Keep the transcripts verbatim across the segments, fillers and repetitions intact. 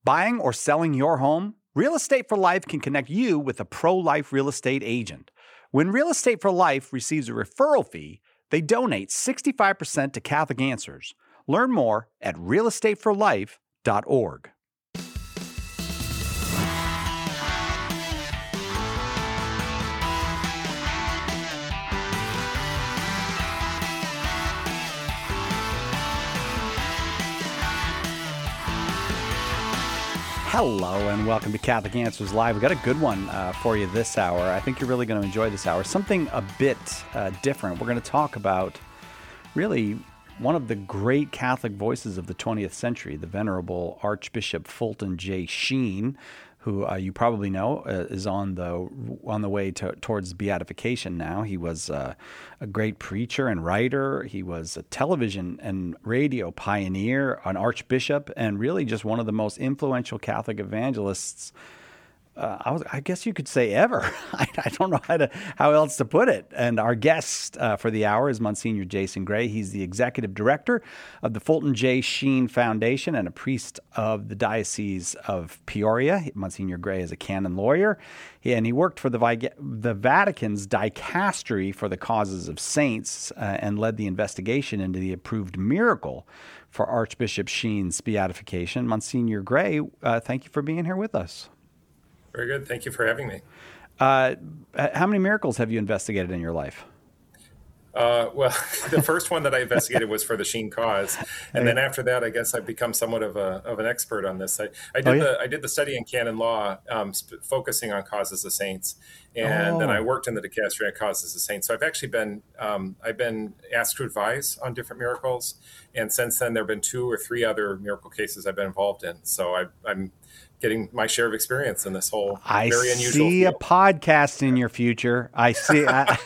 Buying or selling your home? Real Estate for Life can connect you with a pro-life real estate agent. When Real Estate for Life receives a referral fee, they donate sixty-five percent to Catholic Answers. Learn more at real estate for life dot org. Hello and welcome to Catholic Answers Live. We've got a good one uh, for you this hour. I think you're really going to enjoy this hour. Something a bit uh, different. We're going to talk about really one of the great Catholic voices of the twentieth century, the Venerable Archbishop Fulton J. Sheen, who uh, you probably know uh, is on the on the way to, towards beatification now. He was uh, a great preacher and writer. He was a television and radio pioneer, an archbishop, and really just one of the most influential Catholic evangelists, Uh, I, was, I guess you could say ever. I, I don't know how to how else to put it. And our guest uh, for the hour is Monsignor Jason Gray. He's the executive director of the Fulton J. Sheen Foundation and a priest of the Diocese of Peoria. Monsignor Gray is a canon lawyer, he, and he worked for the, the Vatican's dicastery for the causes of saints uh, and led the investigation into the approved miracle for Archbishop Sheen's beatification. Monsignor Gray, uh, thank you for being here with us. Very good. Thank you for having me. Uh, how many miracles have you investigated in your life? Uh, well, the first one that I investigated was for the Sheen cause, and then after that, I guess I've become somewhat of a of an expert on this. I, I did oh, yeah? the I did the study in canon law, um, sp- focusing on causes of saints, and oh. then I worked in the dicastery on causes of saints. So I've actually been um, I've been asked to advise on different miracles, and since then there have been two or three other miracle cases I've been involved in. So I, I'm getting my share of experience in this whole I very unusual see field. A podcast in your future. I see. I,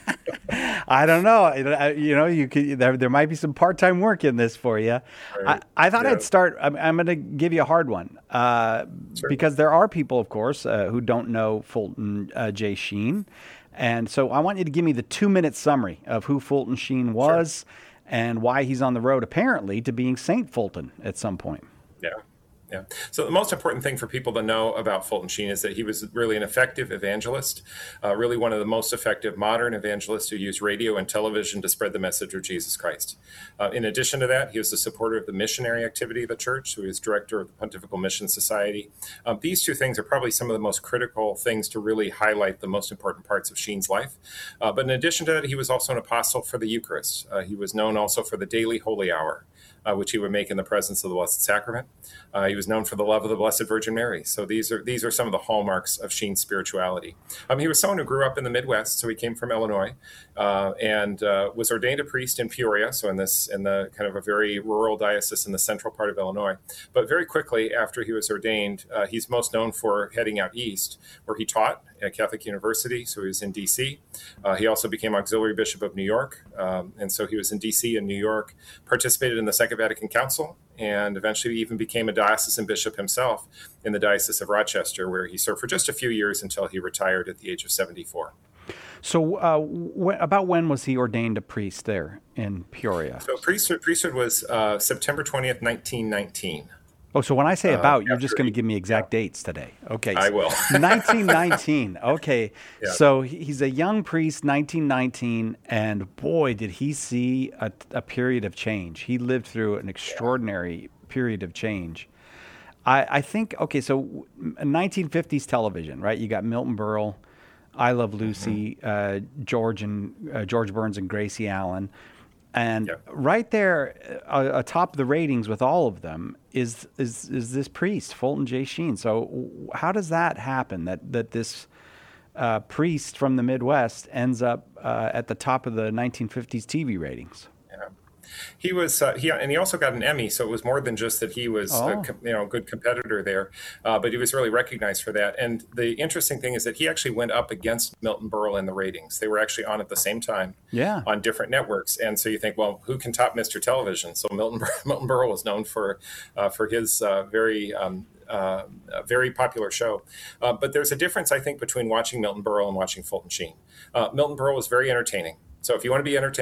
I don't know. You know, you could. There, there might be some part-time work in this for you. Right. I, I thought yeah. I'd start. I'm, I'm going to give you a hard one uh, sure. because there are people, of course, uh, who don't know Fulton uh, J. Sheen, and so I want you to give me the two-minute summary of who Fulton Sheen was sure. and why he's on the road, apparently, to being Saint Fulton at some point. Yeah. Yeah. So the most important thing for people to know about Fulton Sheen is that he was really an effective evangelist, uh, really one of the most effective modern evangelists who used radio and television to spread the message of Jesus Christ. Uh, in addition to that, he was a supporter of the missionary activity of the church, so he was director of the Pontifical Mission Society. Um, these two things are probably some of the most critical things to really highlight the most important parts of Sheen's life. Uh, but in addition to that, he was also an apostle for the Eucharist. Uh, he was known also for the daily holy hour, Uh, which he would make in the presence of the Blessed Sacrament. Uh, he was known for the love of the Blessed Virgin Mary. So these are these are some of the hallmarks of Sheen's spirituality. Um, he was someone who grew up in the Midwest, so he came from Illinois, uh, and uh, was ordained a priest in Peoria, so in this in the kind of a very rural diocese in the central part of Illinois. But very quickly after he was ordained, uh, he's most known for heading out east, where he taught at Catholic University, so he was in D C. Uh, he also became auxiliary bishop of New York, um, and so he was in D C and New York, participated in the Second Vatican Council, and eventually even became a diocesan bishop himself in the Diocese of Rochester, where he served for just a few years until he retired at the age of seventy-four. So uh, wh- about when was he ordained a priest there in Peoria? So priesthood, priesthood was uh, September twentieth, nineteen nineteen. Oh, so when I say about, uh, you're just going to give me exact yeah. dates today. Okay. I will. nineteen nineteen. Okay. Yeah. So he's a young priest, nineteen nineteen, and boy, did he see a, a period of change. He lived through an extraordinary yeah. period of change. I, I think, okay, so nineteen fifties television, right? You got Milton Berle, I Love Lucy, mm-hmm. uh, George and uh, George Burns and Gracie Allen. And yeah. right there, uh, atop the ratings with all of them is is is this priest, Fulton J. Sheen. So how does that happen? That that this uh, priest from the Midwest ends up uh, at the top of the nineteen fifties T V ratings? Yeah. He was, uh, he and he also got an Emmy, so it was more than just that he was, oh. a, you know, a good competitor there, uh, but he was really recognized for that. And the interesting thing is that he actually went up against Milton Berle in the ratings. They were actually on at the same time, yeah, on different networks. And so you think, well, who can top Mister Television? So Milton Milton Berle was known for uh, for his uh, very um, uh, a very popular show. Uh, but there's a difference, I think, between watching Milton Berle and watching Fulton Sheen. Uh, Milton Berle was very entertaining. So if you want to be entertained,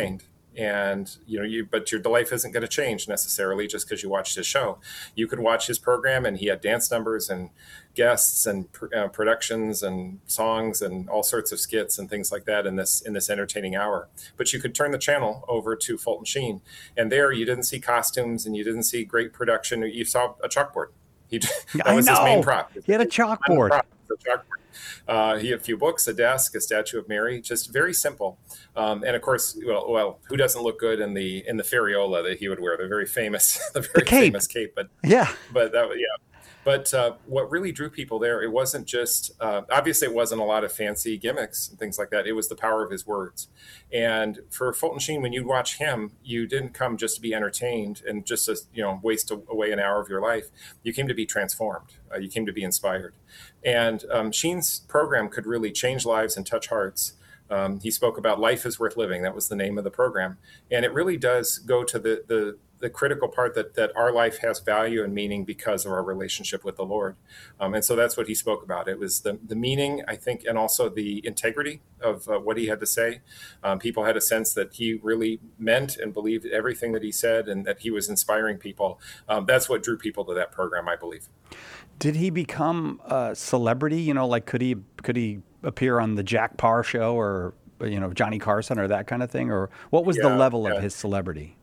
And you know, you but your life isn't going to change necessarily just because you watched his show. You could watch his program, and he had dance numbers and guests and uh, productions and songs and all sorts of skits and things like that in this in this entertaining hour. But you could turn the channel over to Fulton Sheen, and there you didn't see costumes and you didn't see great production. You saw a chalkboard. He that I was know. his main prop. He had a chalkboard. Prop, a chalkboard. Uh, he had a few books, a desk, a statue of Mary, just very simple. Um, and of course, well, well, who doesn't look good in the in the ferriola that he would wear? The very famous, the very the cape. famous cape. But yeah, but that was yeah. But uh, what really drew people there, it wasn't just, uh, obviously it wasn't a lot of fancy gimmicks and things like that. It was the power of his words. And for Fulton Sheen, when you watch him, you didn't come just to be entertained and just to, you know, waste away an hour of your life. You came to be transformed. Uh, you came to be inspired. And um, Sheen's program could really change lives and touch hearts. Um, he spoke about life is worth living. That was the name of the program. And it really does go to the the the critical part that that our life has value and meaning because of our relationship with the Lord. Um, and so that's what he spoke about. It was the, the meaning, I think, and also the integrity of uh, what he had to say. Um, people had a sense that he really meant and believed everything that he said and that he was inspiring people. Um, that's what drew people to that program, I believe. Did he become a celebrity? You know, like could he could he appear on the Jack Parr show or, you know, Johnny Carson or that kind of thing? Or what was Yeah, the level yeah. of his celebrity?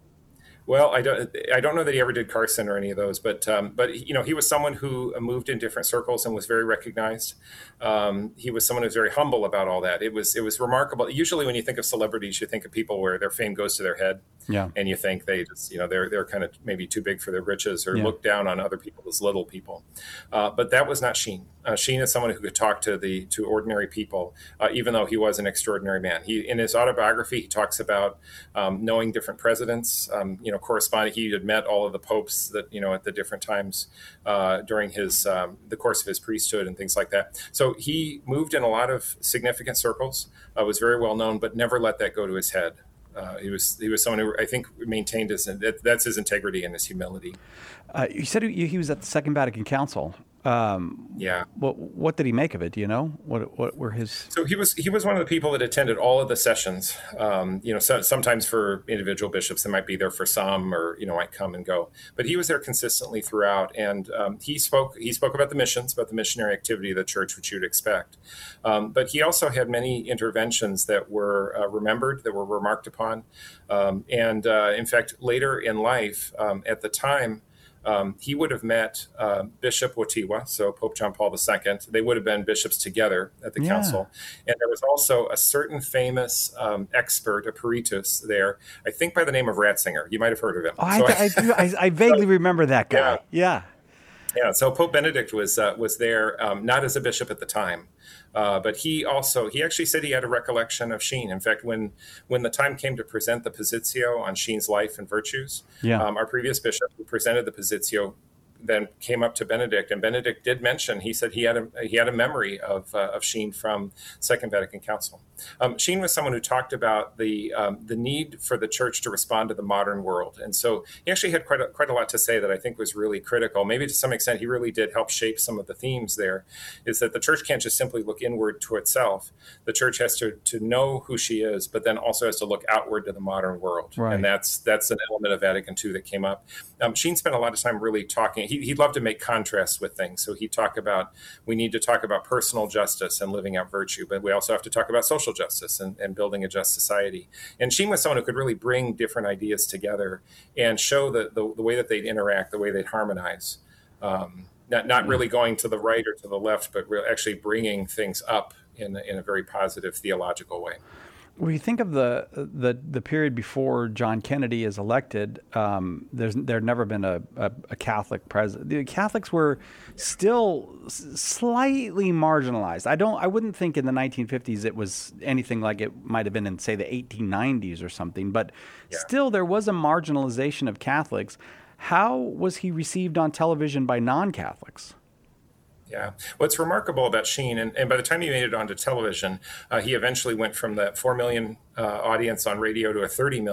Well, I don't. I don't know that he ever did Carson or any of those, but um, but you know, he was someone who moved in different circles and was very recognized. Um, he was someone who was very humble about all that. It was it was remarkable. Usually, when you think of celebrities, you think of people where their fame goes to their head, Yeah. and you think they just you know they're they're kind of maybe too big for their britches or Yeah. look down on other people as little people. Uh, but that was not Sheen. Uh, Sheen is someone who could talk to the to ordinary people, uh, even though he was an extraordinary man. He in his autobiography he talks about um, knowing different presidents. Um, you know, corresponding. He had met all of the popes that you know at the different times uh, during his um, the course of his priesthood and things like that. So he moved in a lot of significant circles. Uh, was very well known, but never let that go to his head. Uh, he was he was someone who I think maintained his that, that's his integrity and his humility. Uh, you said he, he was at the Second Vatican Council. Um, Yeah. What what did he make of it? Do you know what what were his? So he was he was one of the people that attended all of the sessions. Um, you know, so, sometimes for individual bishops, they might be there for some, or you know, might come and go. But he was there consistently throughout, and um, he spoke he spoke about the missions, about the missionary activity of the church, which you'd expect. Um, but he also had many interventions that were uh, remembered, that were remarked upon, um, and uh, in fact, later in life, um, at the time. Um, he would have met uh, Bishop Wojtyła, so Pope John Paul the Second. They would have been bishops together at the Yeah. council. And there was also a certain famous um, expert, a peritus there, I think by the name of Ratzinger. You might have heard of him. Oh, I, So I, do- I, I vaguely remember that guy. Yeah. Yeah, so Pope Benedict was uh, was there, um, not as a bishop at the time, uh, but he also he actually said he had a recollection of Sheen. In fact, when when the time came to present the Positio on Sheen's life and virtues, Yeah. um, our previous bishop who presented the Positio then came up to Benedict, and Benedict did mention he said he had a he had a memory of uh, of Sheen from Second Vatican Council. Um, Sheen was someone who talked about the um, the need for the church to respond to the modern world, and so he actually had quite a, quite a lot to say that I think was really critical. Maybe to some extent, he really did help shape some of the themes. There is that the church can't just simply look inward to itself. The church has to to know who she is, but then also has to look outward to the modern world, Right. and that's that's an element of Vatican Two that came up. Um, Sheen spent a lot of time really talking. He, he'd love to make contrasts with things. So he'd talk about, we need to talk about personal justice and living out virtue, but we also have to talk about social justice and, and building a just society. And Sheen was someone who could really bring different ideas together and show the, the, the way that they'd interact, the way they'd harmonize. Um, not, not really going to the right or to the left, but re- actually bringing things up in, a- in a very positive theological way. When you think of the the the period before John Kennedy is elected, um, there's there'd never been a, a, a Catholic president. The Catholics were still s- slightly marginalized. I don't. I wouldn't think in the nineteen fifties it was anything like it might have been in, say, the eighteen nineties or something. But Yeah. still, there was a marginalization of Catholics. How was he received on television by non-Catholics? Yeah. What's remarkable about Sheen, and, and by the time he made it onto television, uh, he eventually went from that four million uh, audience on radio to a thirty million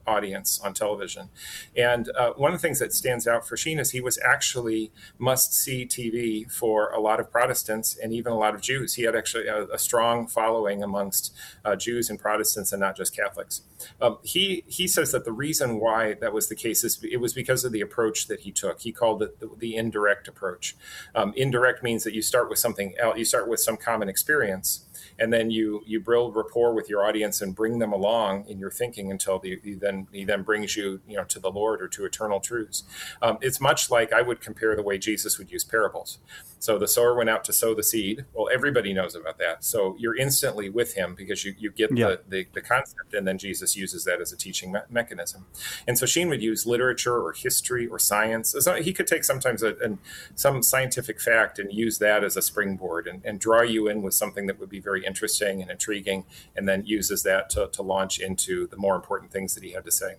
audience on television. And uh, one of the things that stands out for Sheen is he was actually must-see T V for a lot of Protestants and even a lot of Jews. He had actually a, a strong following amongst uh, Jews and Protestants and not just Catholics. Um, he he says that the reason why that was the case is it was because of the approach that he took. He called it the, the indirect approach. Um, indirect means that you start with something else, you start with some common experience, and then you you build rapport with your audience and bring them along in your thinking until the, he then he then brings you you know to the Lord or to eternal truths. Um, it's much like I would compare the way Jesus would use parables. So the sower went out to sow the seed. Well, everybody knows about that. So you're instantly with him because you, you get Yeah. the, the, the concept, and then Jesus uses that as a teaching me- mechanism. And so Sheen would use literature or history or science. So he could take sometimes a, a, some scientific fact and use that as a springboard and, and draw you in with something that would be very interesting and intriguing, and then uses that to, to launch into the more important things that he had to say.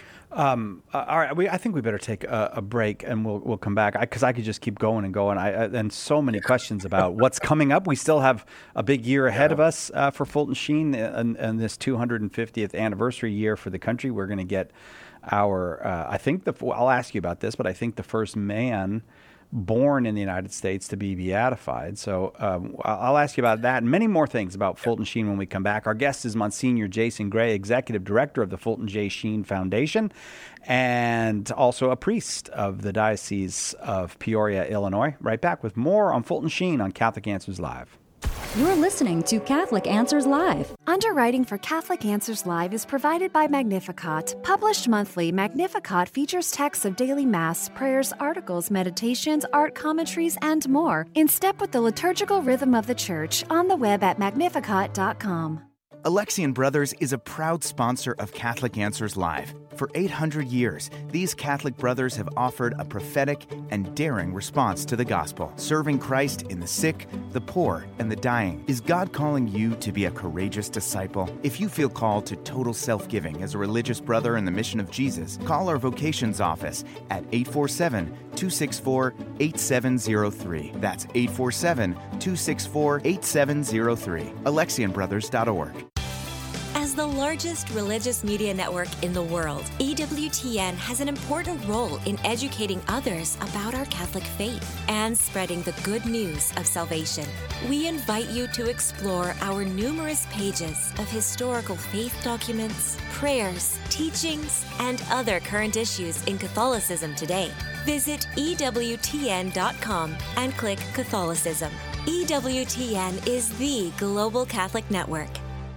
Um, uh, all right, we, I think we better take a, a break, and we'll we'll come back because I, I could just keep going and going. I, I and so many questions about what's coming up. We still have a big year ahead Yeah. of us uh, for Fulton Sheen and, and this two hundred fiftieth anniversary year for the country. We're going to get our. Uh, I think the. I'll ask you about this, but I think the first man born in the United States to be beatified. So um, I'll ask you about that and many more things about Fulton Sheen when we come back. Our guest is Monsignor Jason Gray, Executive Director of the Fulton J. Sheen Foundation, and also a priest of the Diocese of Peoria, Illinois. Right back with more on Fulton Sheen on Catholic Answers Live. You're listening to Catholic Answers Live. Underwriting for Catholic Answers Live is provided by Magnificat. Published monthly, Magnificat features texts of daily Mass, prayers, articles, meditations, art commentaries, and more, in step with the liturgical rhythm of the Church, on the web at magnificat dot com. Alexian Brothers is a proud sponsor of Catholic Answers Live. For eight hundred years, these Catholic brothers have offered a prophetic and daring response to the gospel, serving Christ in the sick, the poor, and the dying. Is God calling you to be a courageous disciple? If you feel called to total self-giving as a religious brother in the mission of Jesus, call our vocations office at eight four seven, two six four, eight seven zero three. That's eight four seven, two six four, eight seven zero three. Alexian Brothers dot org. As the largest religious media network in the world, E W T N has an important role in educating others about our Catholic faith and spreading the good news of salvation. We invite you to explore our numerous pages of historical faith documents, prayers, teachings, and other current issues in Catholicism today. Visit E W T N dot com and click Catholicism. E W T N is the global Catholic network.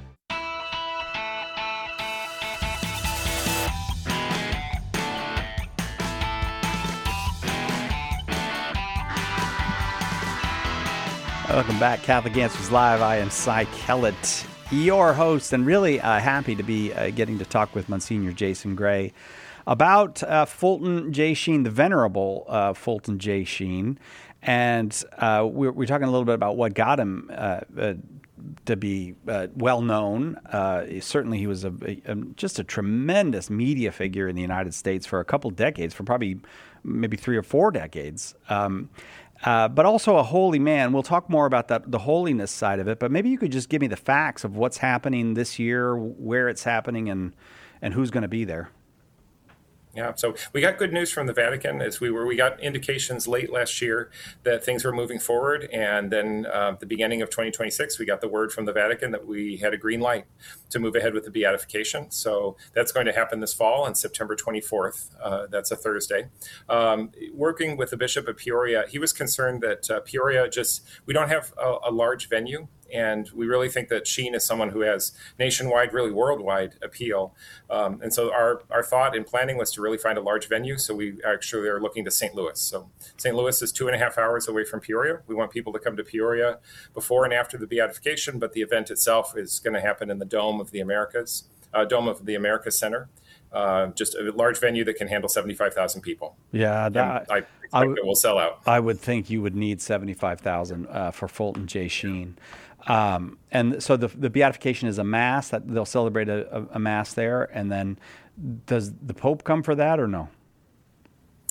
Welcome back, Catholic Answers Live. I am Cy Kellett, your host, and really uh, happy to be uh, getting to talk with Monsignor Jason Gray about uh, Fulton J. Sheen, the venerable uh, Fulton J. Sheen. And uh, we're, we're talking a little bit about what got him uh, uh, to be uh, well known. Uh, certainly, he was a, a, just a tremendous media figure in the United States for a couple decades, for probably maybe three or four decades. Um, Uh, but also a holy man. We'll talk more about that, the holiness side of it. But maybe you could just give me the facts of what's happening this year, where it's happening, and and who's going to be there. Yeah, so we got good news from the Vatican as we were. We got indications late last year that things were moving forward, and then uh, at the beginning of twenty twenty-six, we got the word from the Vatican that we had a green light to move ahead with the beatification. So that's going to happen this fall on September twenty-fourth. Uh, that's a Thursday. Um, working with the Bishop of Peoria, he was concerned that uh, Peoria just we don't have a, a large venue. And we really think that Sheen is someone who has nationwide, really worldwide appeal. Um, and so our, our thought in planning was to really find a large venue. So we actually are looking to Saint Louis. So Saint Louis is two and a half hours away from Peoria. We want people to come to Peoria before and after the beatification, but the event itself is going to happen in the Dome of the Americas, uh, Dome of the Americas Center. Uh, just a large venue that can handle seventy-five thousand people. Yeah, that, I expect I w- it will sell out. I would think you would need seventy-five thousand uh, for Fulton J. Sheen. Um, and so the the beatification is a mass that they'll celebrate a, a, a mass there, and then does the Pope come for that or no?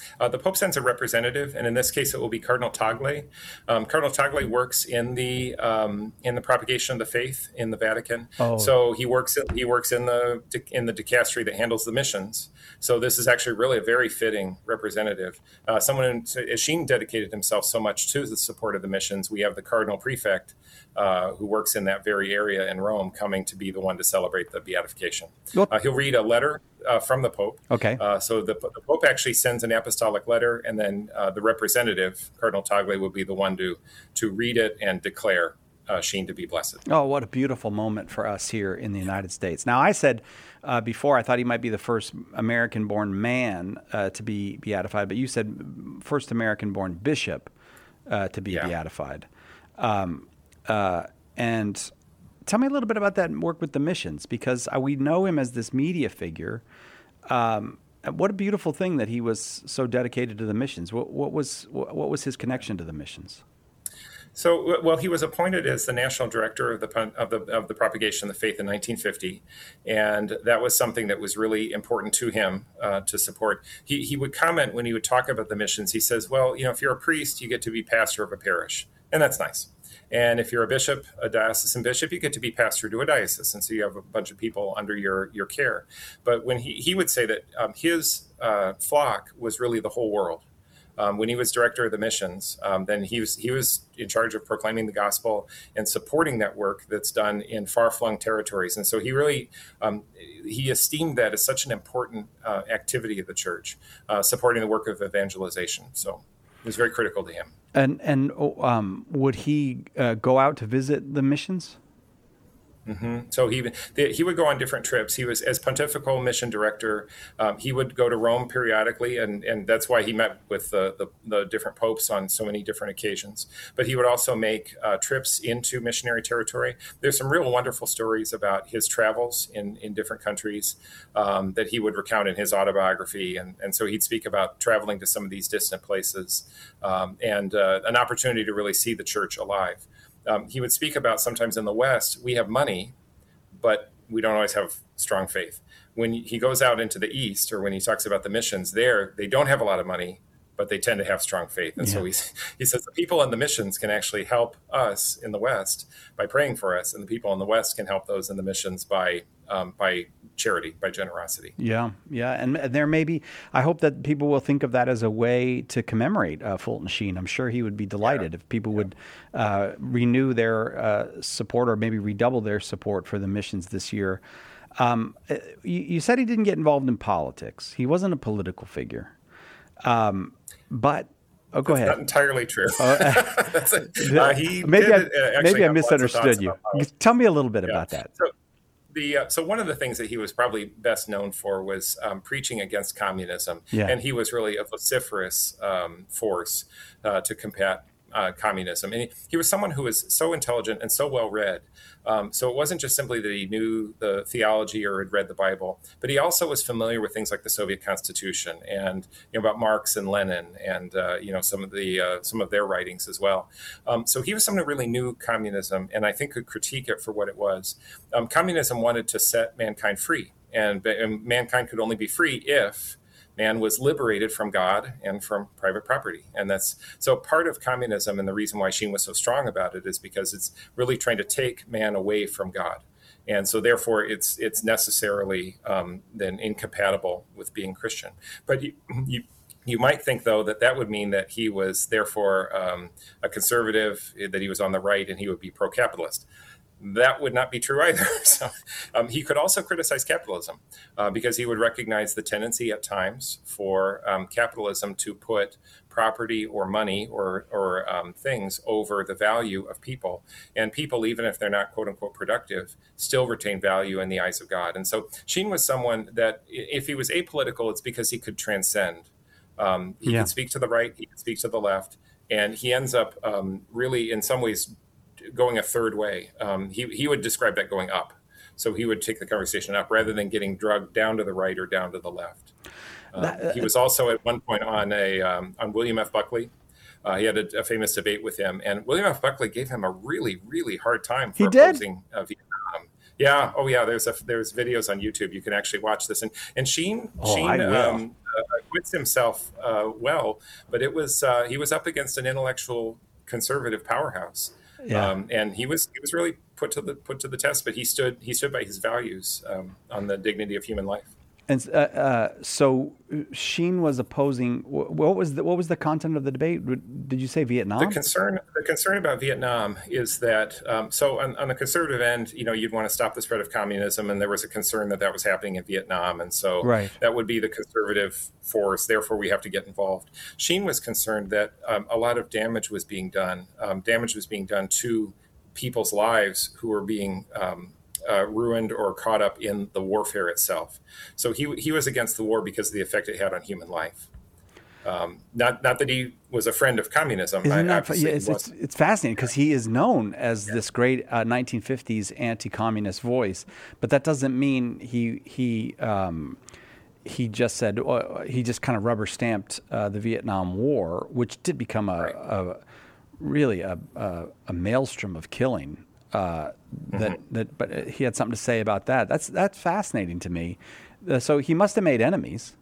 Uh, the Pope sends a representative, and in this case, it will be Cardinal Tagle. Um, Cardinal Tagle works in the um, in the propagation of the faith in the Vatican. Oh. So he works in, he works in the in the dicastery that handles the missions. So this is actually really a very fitting representative. Uh, someone, as Sheen dedicated himself so much to the support of the missions, we have the Cardinal Prefect, uh, who works in that very area in Rome, coming to be the one to celebrate the beatification. Uh, he'll read a letter uh, from the Pope. Okay. Uh, so the, the Pope actually sends an apostolic letter, and then uh, the representative, Cardinal Tagle, will be the one to to read it and declare uh, Sheen to be blessed. Oh, what a beautiful moment for us here in the United States. Now, I said uh, before I thought he might be the first American-born man uh, to be beatified, but you said first American-born bishop uh, to be Yeah. beatified. Um, uh, and tell me a little bit about that work with the missions, because uh, we know him as this media figure. Um, what a beautiful thing that he was so dedicated to the missions. What, what was what was his connection to the missions? So, well, he was appointed as the national director of the of the of the propagation of the faith in nineteen fifty, and that was something that was really important to him uh, to support. He he would comment when he would talk about the missions. He says, "Well, you know, if you're a priest, you get to be pastor of a parish, and that's nice. And if you're a bishop, a diocesan bishop, you get to be pastor to a diocese, and so you have a bunch of people under your your care." But when he he would say that um, his uh, flock was really the whole world. Um, when he was director of the missions, um, then he was he was in charge of proclaiming the gospel and supporting that work that's done in far-flung territories. And so he really um, he esteemed that as such an important uh, activity of the church, uh, supporting the work of evangelization. So it was very critical to him. And and um, would he uh, go out to visit the missions? Mm-hmm. So he he would go on different trips. He was, as pontifical mission director, um, he would go to Rome periodically, and, and that's why he met with the, the, the different popes on so many different occasions. But he would also make uh, trips into missionary territory. There's some real wonderful stories about his travels in, in different countries um, that he would recount in his autobiography. And, and so he'd speak about traveling to some of these distant places um, and uh, an opportunity to really see the church alive. Um, he would speak about sometimes in the West, we have money, but we don't always have strong faith. When he goes out into the East, or when he talks about the missions there, they don't have a lot of money, but they tend to have strong faith. And yeah. so he, he says the people in the missions can actually help us in the West by praying for us, and the people in the West can help those in the missions by um, by charity, by generosity. Yeah, yeah. And there may be, I hope that people will think of that as a way to commemorate uh, Fulton Sheen. I'm sure he would be delighted yeah. if people yeah. would uh, renew their uh, support, or maybe redouble their support for the missions this year. Um, you, you said he didn't get involved in politics. He wasn't a political figure. Um, but oh, go That's ahead. Not entirely true. That's a, uh, he maybe did, I, uh, maybe I misunderstood you. Tell me a little bit yeah. about that. So, the uh, so one of the things that he was probably best known for was um, preaching against communism, yeah. and he was really a vociferous um, force uh, to combat uh, communism. And he, he was someone who was so intelligent and so well read. Um, so it wasn't just simply that he knew the theology or had read the Bible, but he also was familiar with things like the Soviet Constitution and you know about Marx and Lenin and uh, you know some of the uh, some of their writings as well. Um, so he was someone who really knew communism, and I think could critique it for what it was. Um, communism wanted to set mankind free, and, and mankind could only be free if man was liberated from God and from private property. And that's so part of communism. And the reason why Sheen was so strong about it is because it's really trying to take man away from God. And so therefore it's it's necessarily um, then incompatible with being Christian. But you, you You might think, though, that that would mean that he was therefore um, a conservative, that he was on the right, and he would be pro-capitalist. That would not be true either. So um, he could also criticize capitalism uh, because he would recognize the tendency at times for um, capitalism to put property or money or, or um, things over the value of people. And people, even if they're not, quote unquote, productive, still retain value in the eyes of God. And so Sheen was someone that if he was apolitical, it's because he could transcend. Um, he yeah. could speak to the right, he could speak to the left, and he ends up um, really, in some ways, going a third way. Um, he he would describe that going up. So he would take the conversation up rather than getting drugged down to the right or down to the left. Um, that, he was also at one point on a um, on William F. Buckley. Uh, he had a, a famous debate with him, and William F. Buckley gave him a really, really hard time for he did? opposing uh, Vietnam. Yeah. Oh, yeah. There's a, there's videos on YouTube. You can actually watch this. And and Sheen, oh, Sheen I will. Um, uh, acquits himself uh, well, but it was uh, he was up against an intellectual conservative powerhouse. Yeah. Um, and he was he was really put to the put to the test, but he stood he stood by his values um, on the dignity of human life. And uh, uh, so Sheen was opposing. What was the what was the content of the debate? Did you say Vietnam? The concern the concern about Vietnam is that um, so on, on the conservative end, you know, you'd want to stop the spread of communism, and there was a concern that that was happening in Vietnam, and so right. that would be the conservative force. Therefore, we have to get involved. Sheen was concerned that um, a lot of damage was being done. Um, damage was being done to people's lives who were being um, Uh, ruined or caught up in the warfare itself. So he he was against the war because of the effect it had on human life. Um, not not that he was a friend of communism. Isn't I, that, yeah, it's, it's, it's fascinating because he is known as yeah. this great uh, nineteen fifties anti-communist voice, but that doesn't mean he he um, he just said uh, he just kind of rubber stamped uh, the Vietnam War, which did become a, right. a really a, a, a maelstrom of killing. Uh, that mm-hmm. that, but he had something to say about that. That's that's fascinating to me. Uh, so he must have made enemies.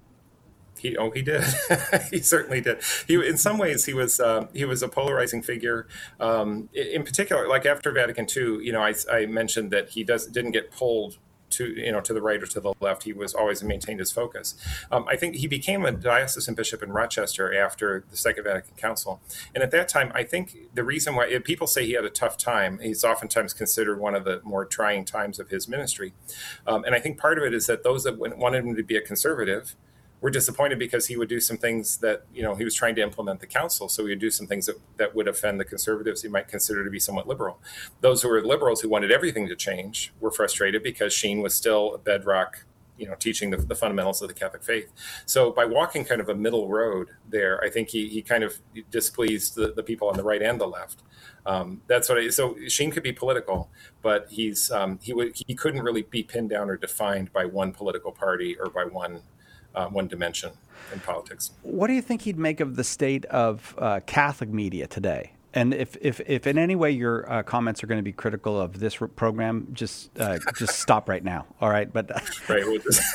He oh he did. He certainly did. He in some ways he was uh, he was a polarizing figure. Um, in particular, like after Vatican Two, you know, I, I mentioned that he does didn't get pulled to you know to the right or to the left. He was always maintained his focus. Um, I think he became a diocesan bishop in Rochester after the Second Vatican Council, and at that time, I think the reason why if people say he had a tough time, he's oftentimes considered one of the more trying times of his ministry, um, and I think part of it is that those that wanted him to be a conservative were disappointed because he would do some things that, you know, he was trying to implement the council. So he would do some things that, that would offend the conservatives he might consider to be somewhat liberal. Those who were liberals who wanted everything to change were frustrated because Sheen was still a bedrock, you know, teaching the, the fundamentals of the Catholic faith. So by walking kind of a middle road there, I think he he kind of displeased the, the people on the right and the left. Um, that's what I, so Sheen could be political, but he's um, he would he couldn't really be pinned down or defined by one political party or by one Uh, one dimension in politics. What do you think he'd make of the state of uh, Catholic media today? And if, if, if in any way your uh, comments are going to be critical of this program, just uh, just stop right now. All right, but right, we'll just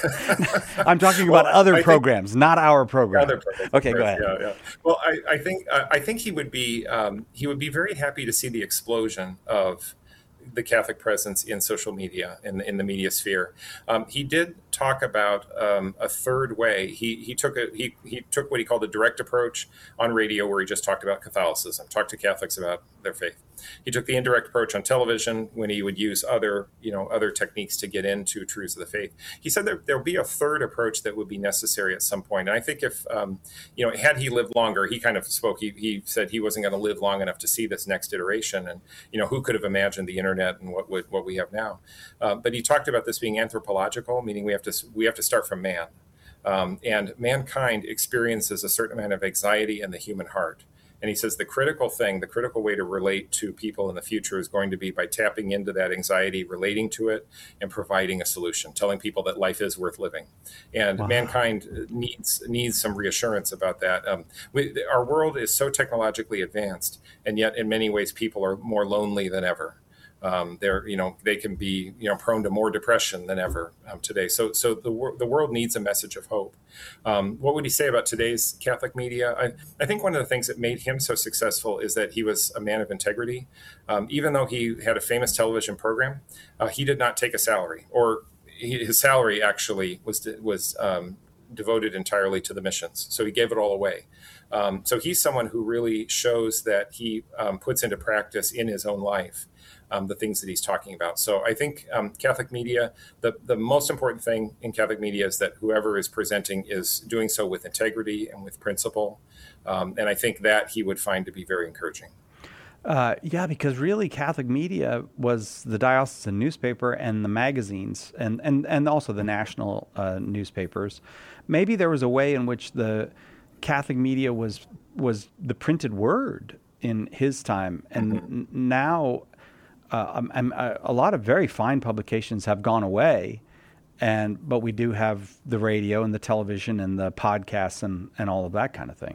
I'm talking about well, other I programs, think, not our program. Other programs. Okay, go ahead. Yeah, yeah. Well, I, I think uh, I think he would be um, he would be very happy to see the explosion of the Catholic presence in social media, in, in the media sphere. Um, he did talk about um, a third way. He he took a he he took what he called a direct approach on radio, where he just talked about Catholicism, talked to Catholics about their faith. He took the indirect approach on television when he would use other you know other techniques to get into truths of the faith. He said there there'll be a third approach that would be necessary at some point. And I think if um, you know had he lived longer, he kind of spoke. He he said he wasn't going to live long enough to see this next iteration. And you know who could have imagined the internet and what would what we have now? Uh, but he talked about this being anthropological, meaning we have to we have to start from man, um, and mankind experiences a certain amount of anxiety in the human heart. And he says the critical thing, the critical way to relate to people in the future is going to be by tapping into that anxiety, relating to it, and providing a solution, telling people that life is worth living. And wow. mankind needs needs some reassurance about that. Um, we, our world is so technologically advanced, and yet in many ways people are more lonely than ever. Um, they're, you know, they can be, you know, prone to more depression than ever um, today. So, so the wor- the world needs a message of hope. Um, what would he say about today's Catholic media? I, I think one of the things that made him so successful is that he was a man of integrity. Um, even though he had a famous television program, uh, he did not take a salary, or he, his salary actually was was um, devoted entirely to the missions. So he gave it all away. Um, so he's someone who really shows that he um, puts into practice in his own life Um, the things that he's talking about. So I think um, Catholic media, the, the most important thing in Catholic media is that whoever is presenting is doing so with integrity and with principle. Um, and I think that he would find to be very encouraging. Uh, yeah, because really Catholic media was the diocesan newspaper and the magazines and, and, and also the national uh, newspapers. Maybe there was a way in which the Catholic media was was the printed word in his time. And mm-hmm. now... Uh, um, a lot of very fine publications have gone away, and but we do have the radio and the television and the podcasts and, and all of that kind of thing.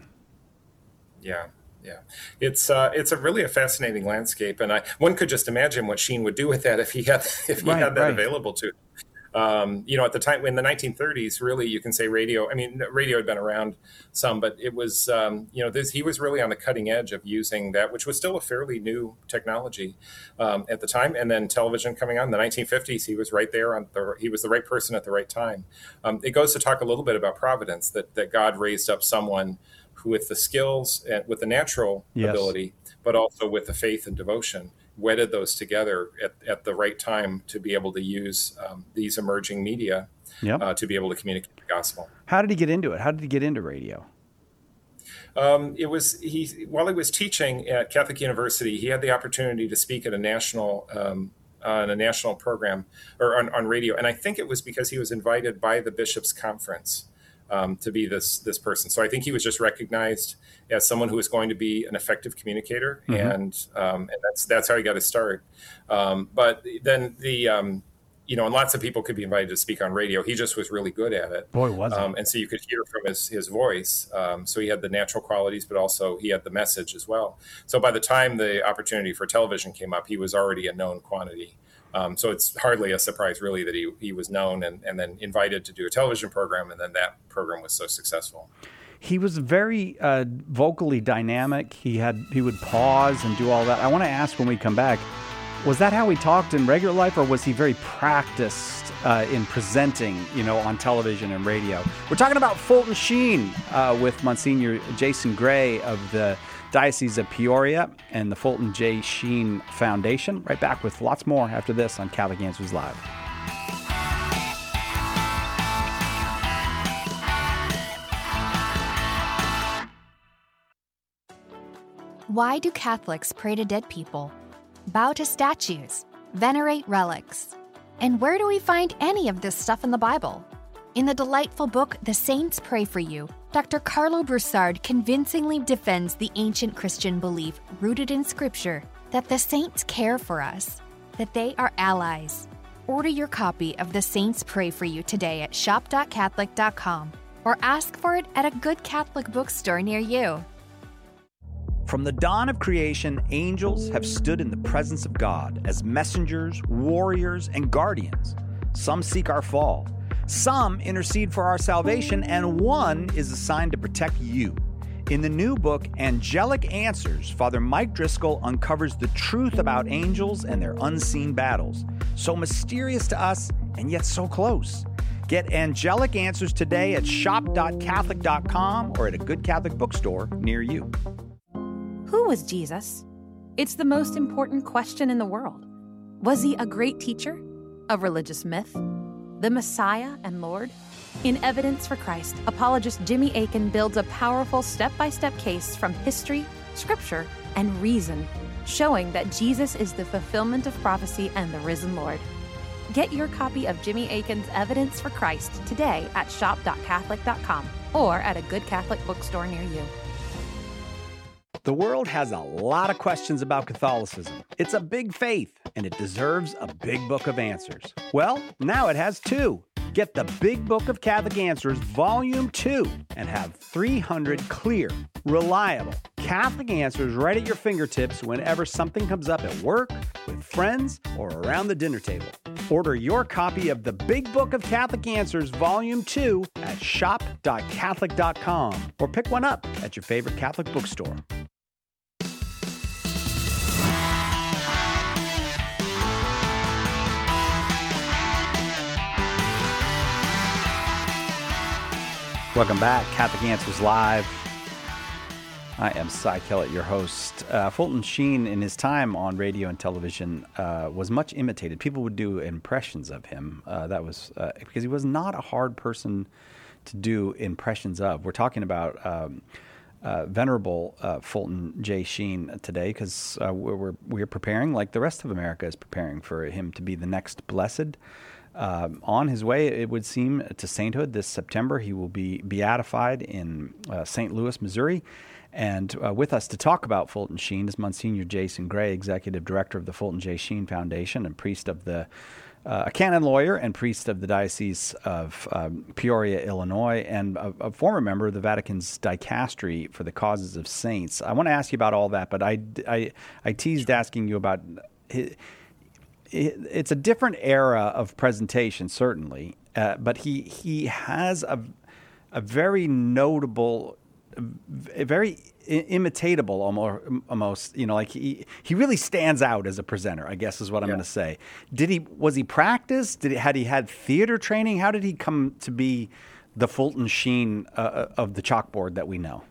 Yeah, yeah, it's uh, it's a really a fascinating landscape, and I one could just imagine what Sheen would do with that if he had if he right, had that right. available to him. Um, you know, at the time in the nineteen thirties, really, you can say radio. I mean, radio had been around some, but it was, um, you know, this, he was really on the cutting edge of using that, which was still a fairly new technology um, at the time. And then television coming on in the nineteen fifties, he was right there on the, he was the right person at the right time. Um, it goes to talk a little bit about providence, that, that God raised up someone who, with the skills and with the natural yes. ability, but also with the faith and devotion, wedded those together at, at the right time to be able to use um, these emerging media yep. uh, to be able to communicate the gospel. How did he get into it? How did he get into radio? Um, it was he while he was teaching at Catholic University, he had the opportunity to speak at a national um, on a national program or on, on radio, and I think it was because he was invited by the Bishops' Conference um, to be this this person. So I think he was just recognized as someone who was going to be an effective communicator, mm-hmm. and um, and that's that's how he got his start. Um, but then the um, you know, and lots of people could be invited to speak on radio. He just was really good at it. Boy, was he. Um, and so you could hear from his his voice. Um, so he had the natural qualities, but also he had the message as well. So by the time the opportunity for television came up, he was already a known quantity. Um, so it's hardly a surprise, really, that he, he was known and, and then invited to do a television program, and then that program was so successful. He was very uh, vocally dynamic. He had he would pause and do all that. I want to ask when we come back, was that how he talked in regular life, or was he very practiced uh, in presenting, you know, on television and radio? We're talking about Fulton Sheen uh, with Monsignor Jason Gray of the Diocese of Peoria and the Fulton J. Sheen Foundation. Right back with lots more after this on Catholic Answers Live. Why do Catholics pray to dead people, bow to statues, venerate relics? And where do we find any of this stuff in the Bible? In the delightful book, The Saints Pray for You, Doctor Carlo Broussard convincingly defends the ancient Christian belief rooted in Scripture that the saints care for us, that they are allies. Order your copy of The Saints Pray for You today at shop dot catholic dot com or ask for it at a good Catholic bookstore near you. From the dawn of creation, angels have stood in the presence of God as messengers, warriors, and guardians. Some seek our fall. Some intercede for our salvation, and one is assigned to protect you. In the new book, Angelic Answers, Father Mike Driscoll uncovers the truth about angels and their unseen battles. So mysterious to us, and yet so close. Get Angelic Answers today at shop dot catholic dot com or at a good Catholic bookstore near you. Who was Jesus? It's the most important question in the world. Was he a great teacher? A religious myth? The Messiah and Lord? In Evidence for Christ, apologist Jimmy Akin builds a powerful step-by-step case from history, scripture, and reason, showing that Jesus is the fulfillment of prophecy and the risen Lord. Get your copy of Jimmy Akin's Evidence for Christ today at shop dot catholic dot com or at a good Catholic bookstore near you. The world has a lot of questions about Catholicism. It's a big faith, and it deserves a big book of answers. Well, now it has two. Get the Big Book of Catholic Answers, Volume two, and have three hundred clear, reliable Catholic answers right at your fingertips whenever something comes up at work, with friends, or around the dinner table. Order your copy of the Big Book of Catholic Answers, Volume two at shop dot catholic dot com or pick one up at your favorite Catholic bookstore. Welcome back, Catholic Answers Live. I am Cy Kellett, your host. Uh, Fulton Sheen, in his time on radio and television, uh, was much imitated. People would do impressions of him. Uh, that was uh, because he was not a hard person to do impressions of. We're talking about um, uh, Venerable uh, Fulton J. Sheen today because uh, we're we're preparing, like the rest of America is preparing, for him to be the next blessed. Um, on his way, it would seem, to sainthood this September. He will be beatified in uh, Saint Louis, Missouri. And uh, with us to talk about Fulton Sheen is Monsignor Jason Gray, Executive Director of the Fulton J. Sheen Foundation and priest of the, uh, a canon lawyer and priest of the Diocese of um, Peoria, Illinois, and a, a former member of the Vatican's dicastery for the causes of saints. I want to ask you about all that, but I, I, I teased asking you about his, it, it's a different era of presentation, certainly, uh, but he he has a a very notable, a very imitatable, almost, almost, you know, like he he really stands out as a presenter, I guess is what I'm Yeah. going to say. Did he was he practiced? Did he, had he had theater training? How did he come to be the Fulton Sheen uh, of the chalkboard that we know?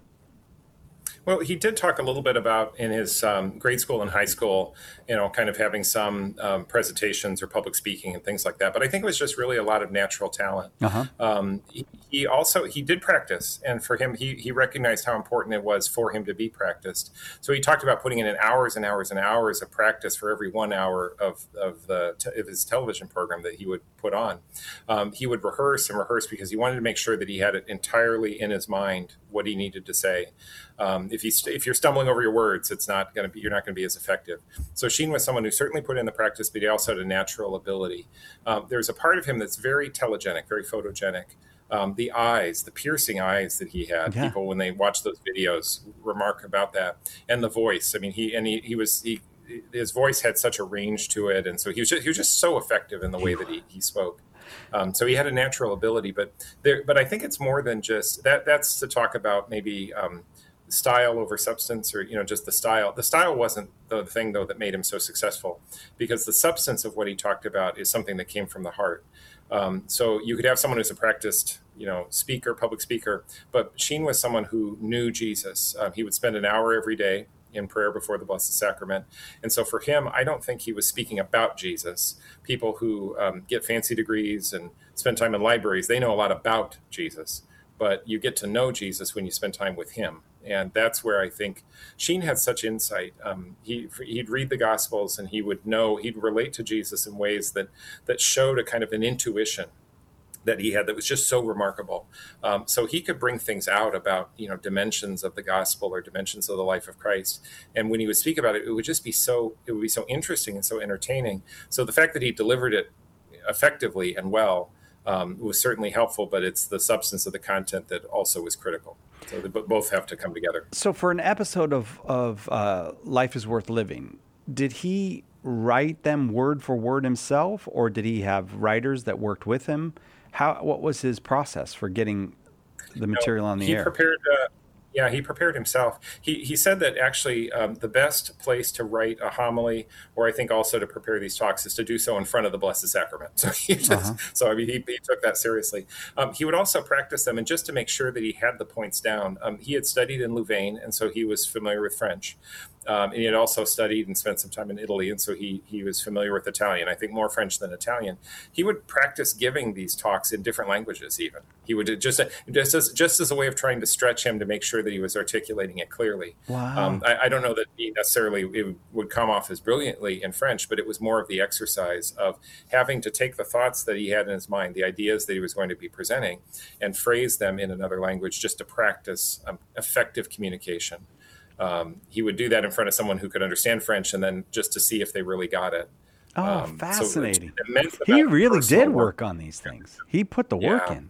Well, he did talk a little bit about in his um, grade school and high school, you know, kind of having some um, presentations or public speaking and things like that. But I think it was just really a lot of natural talent. Uh-huh. Um, he, he also, he did practice. And for him, he, he recognized how important it was for him to be practiced. So he talked about putting in hours and hours and hours of practice for every one hour of, of, the, of his television program that he would put on. Um, he would rehearse and rehearse because he wanted to make sure that he had it entirely in his mind, what he needed to say. Um, if you st- if you're stumbling over your words, it's not going to be you're not going to be as effective. So Sheen was someone who certainly put in the practice, but he also had a natural ability. Um, there's a part of him that's very telegenic, very photogenic. Um, the eyes, the piercing eyes that he had. Yeah. People when they watch those videos remark about that, and the voice. I mean, he and he he was he his voice had such a range to it, and so he was just, he was just so effective in the way that he he spoke. Um, so he had a natural ability, but there, but I think it's more than just that. That's to talk about maybe um, style over substance, or you know, just the style. The style wasn't the thing though that made him so successful, because the substance of what he talked about is something that came from the heart. Um, so you could have someone who's a practiced, you know, speaker, public speaker, but Sheen was someone who knew Jesus. Um, he would spend an hour every day in prayer before the Blessed Sacrament. And so for him, I don't think he was speaking about Jesus. People who um, get fancy degrees and spend time in libraries, they know a lot about Jesus, but you get to know Jesus when you spend time with him. And that's where I think Sheen had such insight. Um, he, he'd read the Gospels and he would know, he'd relate to Jesus in ways that, that showed a kind of an intuition that he had that was just so remarkable. Um, so he could bring things out about, you know, dimensions of the gospel or dimensions of the life of Christ. And when he would speak about it, it would just be so, it would be so interesting and so entertaining. So the fact that he delivered it effectively and well um, was certainly helpful, but it's the substance of the content that also was critical. So they both have to come together. So for an episode of, of uh, Life is Worth Living, did he write them word for word himself, or did he have writers that worked with him? How, what was his process for getting the material on the he air? Prepared, uh, yeah, he prepared himself. He he said that actually um, the best place to write a homily, or I think also to prepare these talks, is to do so in front of the Blessed Sacrament. So he just, uh-huh. so I mean, he, he took that seriously. Um, he would also practice them, and just to make sure that he had the points down. Um, he had studied in Louvain, and so he was familiar with French. Um, and he had also studied and spent some time in Italy, and so he he was familiar with Italian. I think more French than Italian. He would practice giving these talks in different languages. Even he would just just as just as a way of trying to stretch him to make sure that he was articulating it clearly. Wow. Um, I, I don't know that he necessarily it would come off as brilliantly in French, but it was more of the exercise of having to take the thoughts that he had in his mind, the ideas that he was going to be presenting, and phrase them in another language just to practice um, effective communication. Um, he would do that in front of someone who could understand French, and then just to see if they really got it. Oh, um, fascinating. So it, it he really did work. work on these things. He put the yeah, work in.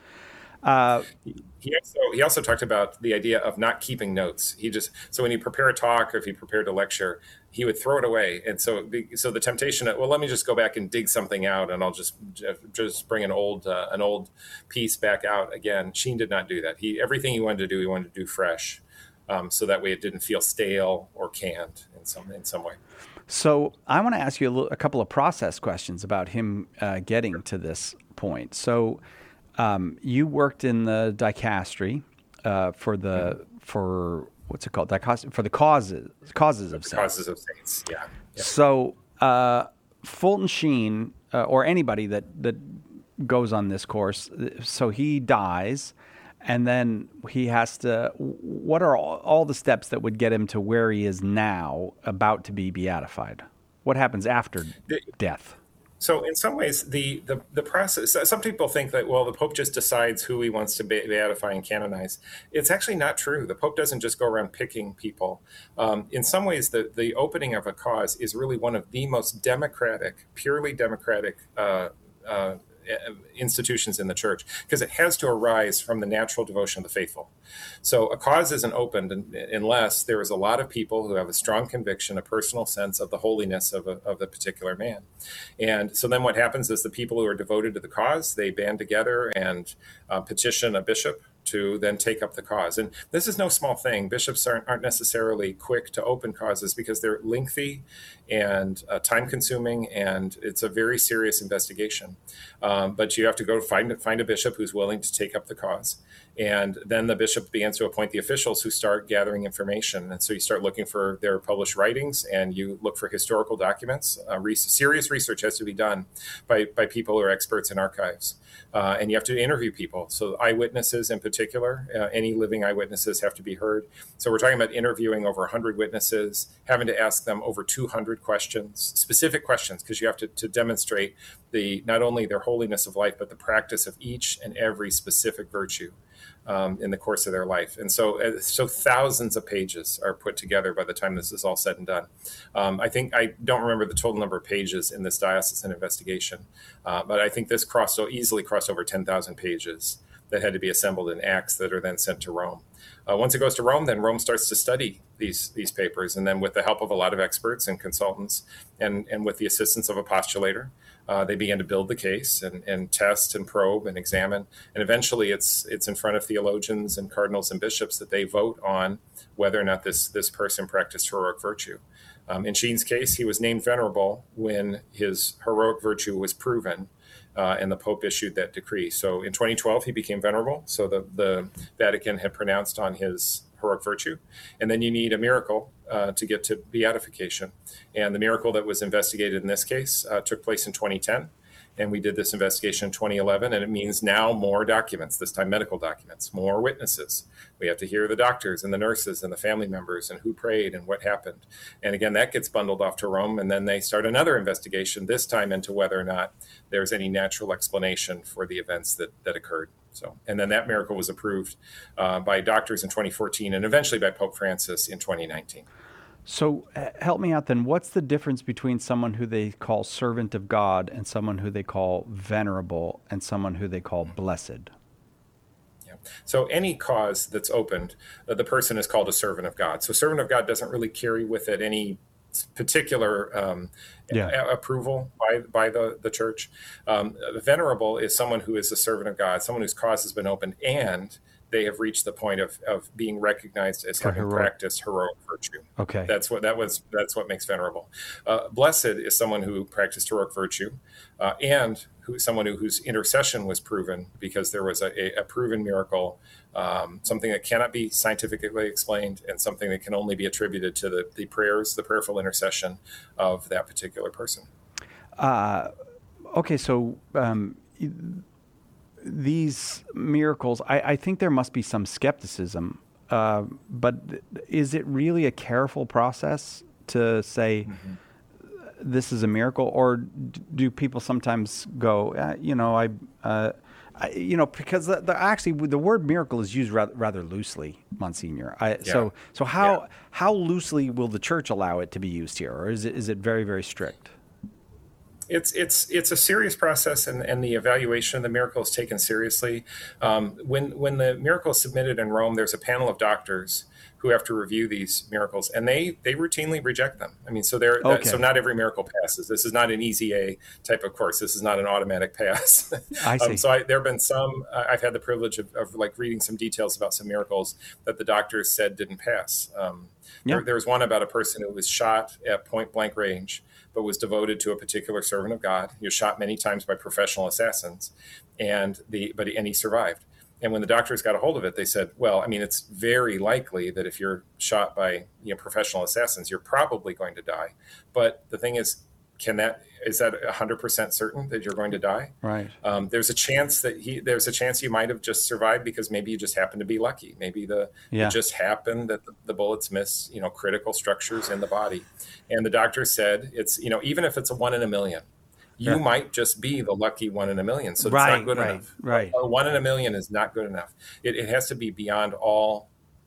Uh, he, also, he also talked about the idea of not keeping notes. He just, so when he prepared a talk or if he prepared a lecture, he would throw it away. And so, so the temptation of, well, let me just go back and dig something out, and I'll just, just bring an old, uh, an old piece back out again. Sheen did not do that. He, everything he wanted to do, he wanted to do fresh. Um, so that way it didn't feel stale or canned in some in some way. So I want to ask you a, little, a couple of process questions about him uh, getting sure. to this point. So um, you worked in the dicastery uh, for the mm-hmm. for what's it called? Dicastery, for the causes causes of the saints. Causes of saints. Yeah. yeah. So uh, Fulton Sheen uh, or anybody that that goes on this course, so he dies. And then he has to, what are all, all the steps that would get him to where he is now, about to be beatified? What happens after the, death? So in some ways, the, the, the process, some people think that, well, the Pope just decides who he wants to beatify and canonize. It's actually not true. The Pope doesn't just go around picking people. Um, in some ways, the, the opening of a cause is really one of the most democratic, purely democratic uh, uh institutions in the church, because it has to arise from the natural devotion of the faithful. So a cause isn't opened unless there is a lot of people who have a strong conviction, a personal sense of the holiness of a, of a particular man. And so then what happens is the people who are devoted to the cause, they band together and uh, petition a bishop to then take up the cause. And this is no small thing. Bishops aren't, aren't necessarily quick to open causes because they're lengthy and uh, time-consuming, and it's a very serious investigation. Um, but you have to go find, find a bishop who's willing to take up the cause. And then the bishop begins to appoint the officials who start gathering information. And so you start looking for their published writings, and you look for historical documents. Uh, re- serious research has to be done by, by people who are experts in archives. Uh, and you have to interview people. So eyewitnesses in particular, uh, any living eyewitnesses have to be heard. So we're talking about interviewing over one hundred witnesses, having to ask them over two hundred questions, specific questions, because you have to, to demonstrate the not only their holiness of life, but the practice of each and every specific virtue um, in the course of their life. And so, uh, so thousands of pages are put together by the time this is all said and done. Um, I think, I don't remember the total number of pages in this diocesan investigation, uh, but I think this crossed so easily crossed over ten thousand pages that had to be assembled in acts that are then sent to Rome. Uh, once it goes to Rome, then Rome starts to study these these papers, and then with the help of a lot of experts and consultants, and, and with the assistance of a postulator, uh, they begin to build the case and, and test and probe and examine, and eventually it's it's in front of theologians and cardinals and bishops that they vote on whether or not this this person practiced heroic virtue. Um, in Sheen's case, he was named venerable when his heroic virtue was proven. Uh, and the Pope issued that decree. So in twenty twelve, he became venerable. So the, the Vatican had pronounced on his heroic virtue. And then you need a miracle uh, to get to beatification. And the miracle that was investigated in this case uh, took place in twenty ten. And we did this investigation in twenty eleven, and it means now more documents, this time medical documents, more witnesses. We have to hear the doctors and the nurses and the family members and who prayed and what happened. And again, that gets bundled off to Rome, and then they start another investigation, this time into whether or not there's any natural explanation for the events that, that occurred. So, and then that miracle was approved uh, by doctors in twenty fourteen and eventually by Pope Francis in twenty nineteen. So uh, help me out then. What's the difference between someone who they call servant of God and someone who they call venerable and someone who they call blessed? Yeah. So any cause that's opened, uh, the person is called a servant of God. So servant of God doesn't really carry with it any particular um, yeah. a- approval by by the, the church. Um, venerable is someone who is a servant of God, someone whose cause has been opened, and they have reached the point of, of being recognized as having heroic. practiced heroic virtue. Okay, that's what that was. That's what makes venerable. Uh, blessed is someone who practiced heroic virtue, uh, and who someone who, whose intercession was proven because there was a, a, a proven miracle, um, something that cannot be scientifically explained, and something that can only be attributed to the, the prayers, the prayerful intercession of that particular person. Uh, okay, so. Um, These miracles, I, I think there must be some skepticism, uh, but is it really a careful process to say mm-hmm. this is a miracle, or do people sometimes go, uh, you know, I, uh, I, you know, because the, the, actually the word miracle is used rather, rather loosely, Monsignor. I, yeah. So, so how yeah. how loosely will the church allow it to be used here, or is it is it very very strict? It's it's it's a serious process, and, and the evaluation of the miracle is taken seriously. Um, when when the miracle is submitted in Rome, there's a panel of doctors who have to review these miracles, and they they routinely reject them. I mean, so they're okay. so not every miracle passes. This is not an easy A type of course. This is not an automatic pass. I see. um, so I, there have been some. Uh, I've had the privilege of, of like reading some details about some miracles that the doctors said didn't pass. Um, yeah. there, there was one about a person who was shot at point blank range, but was devoted to a particular servant of God. He was shot many times by professional assassins, and the but he, and he survived. And when the doctors got a hold of it, they said, well, I mean, it's very likely that if you're shot by you know, professional assassins, you're probably going to die. But the thing is, can that is that one hundred percent certain that you're going to die? Right. Um, there's a chance that he there's a chance you might have just survived because maybe you just happened to be lucky. Maybe the yeah. it just happened that the, the bullets miss you know critical structures in the body. And the doctor said it's you know even if it's a one in a million, you yeah. might just be the lucky one in a million. So it's right, not good right, enough. Right. A one in a million is not good enough. It, it has to be beyond all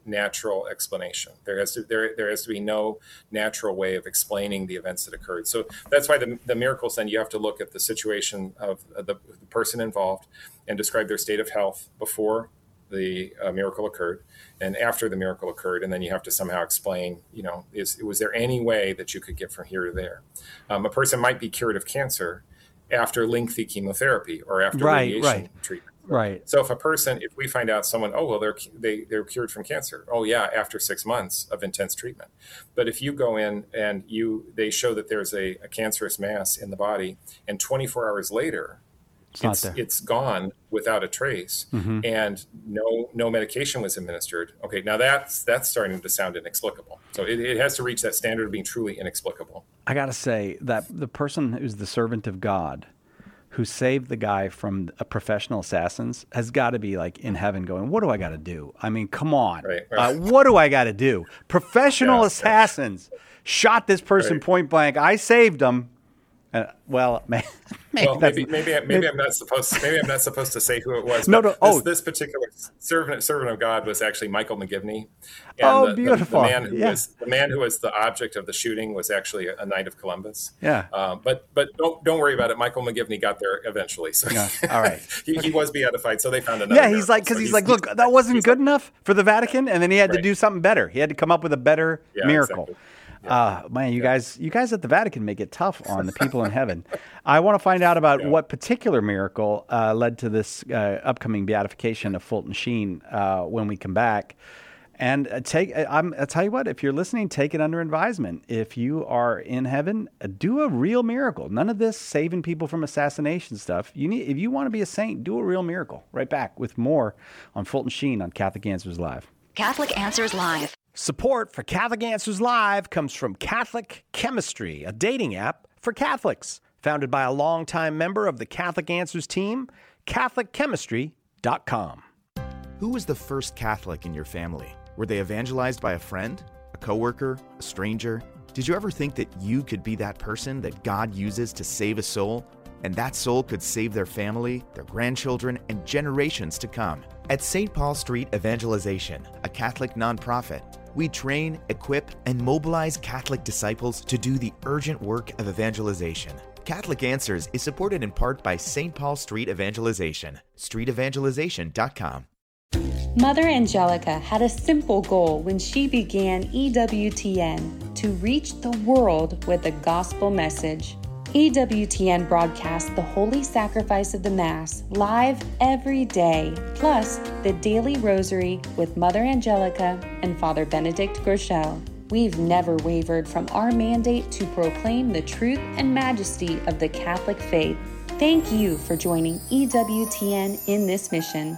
natural explanation. There has to there there has to be no natural way of explaining the events that occurred. So that's why the, the miracles, then you have to look at the situation of the, the person involved and describe their state of health before the uh, miracle occurred and after the miracle occurred, and then you have to somehow explain, you know, is was there any way that you could get from here to there? Um, a person might be cured of cancer after lengthy chemotherapy or after right, radiation right. treatment. Right. So if a person, if we find out someone, oh, well, they're they, they're cured from cancer. Oh, yeah, after six months of intense treatment. But if you go in and you they show that there's a, a cancerous mass in the body, and twenty-four hours later, it's it's, not there. it's gone without a trace, mm-hmm. and no no medication was administered. Okay, now that's that's starting to sound inexplicable. So it, it has to reach that standard of being truly inexplicable. I got to say that the person who's the servant of God, who saved the guy from a professional assassins, has got to be like in heaven going, what do I got to do? I mean, come on. Right, right. Uh, what do I got to do? Professional Yeah, assassins yeah. shot this person right. point blank. I saved them. Uh, well, man, maybe, well, maybe, maybe, maybe, maybe I'm not supposed. Maybe I'm not supposed to say who it was. No, no. This, Oh, this particular servant, servant of God was actually Michael McGivney. And oh, the, beautiful. The, the man who yeah. was the man who was the object of the shooting was actually a, a Knight of Columbus. Yeah. Um, but but don't don't worry about it. Michael McGivney got there eventually. So yeah. All right. he, he was beatified. So they found another. Yeah, he's like because so he's, he's like, look, that wasn't good like, enough for the Vatican, and then he had right. to do something better. He had to come up with a better yeah, miracle. Exactly. Yeah. Uh, man, you yeah. guys, you guys at the Vatican make it tough on the people in heaven. I want to find out about yeah. what particular miracle uh, led to this uh, upcoming beatification of Fulton Sheen uh, when we come back. And uh, take, I'm, I'll tell you what, if you're listening, take it under advisement. If you are in heaven, uh, do a real miracle. None of this saving people from assassination stuff. You need, if you want to be a saint, do a real miracle. Right back with more on Fulton Sheen on Catholic Answers Live. Catholic Answers Live. Support for Catholic Answers Live comes from Catholic Chemistry, a dating app for Catholics. Founded by a longtime member of the Catholic Answers team, Catholic Chemistry dot com. Who was the first Catholic in your family? Were they evangelized by a friend, a coworker, a stranger? Did you ever think that you could be that person that God uses to save a soul? And that soul could save their family, their grandchildren, and generations to come. At Saint Paul Street Evangelization, a Catholic nonprofit, we train, equip, and mobilize Catholic disciples to do the urgent work of evangelization. Catholic Answers is supported in part by Saint Paul Street Evangelization, street evangelization dot com. Mother Angelica had a simple goal when she began E W T N: to reach the world with the gospel message. E W T N broadcasts the Holy Sacrifice of the Mass live every day, plus the Daily Rosary with Mother Angelica and Father Benedict Groeschel. We've never wavered from our mandate to proclaim the truth and majesty of the Catholic faith. Thank you for joining E W T N in this mission.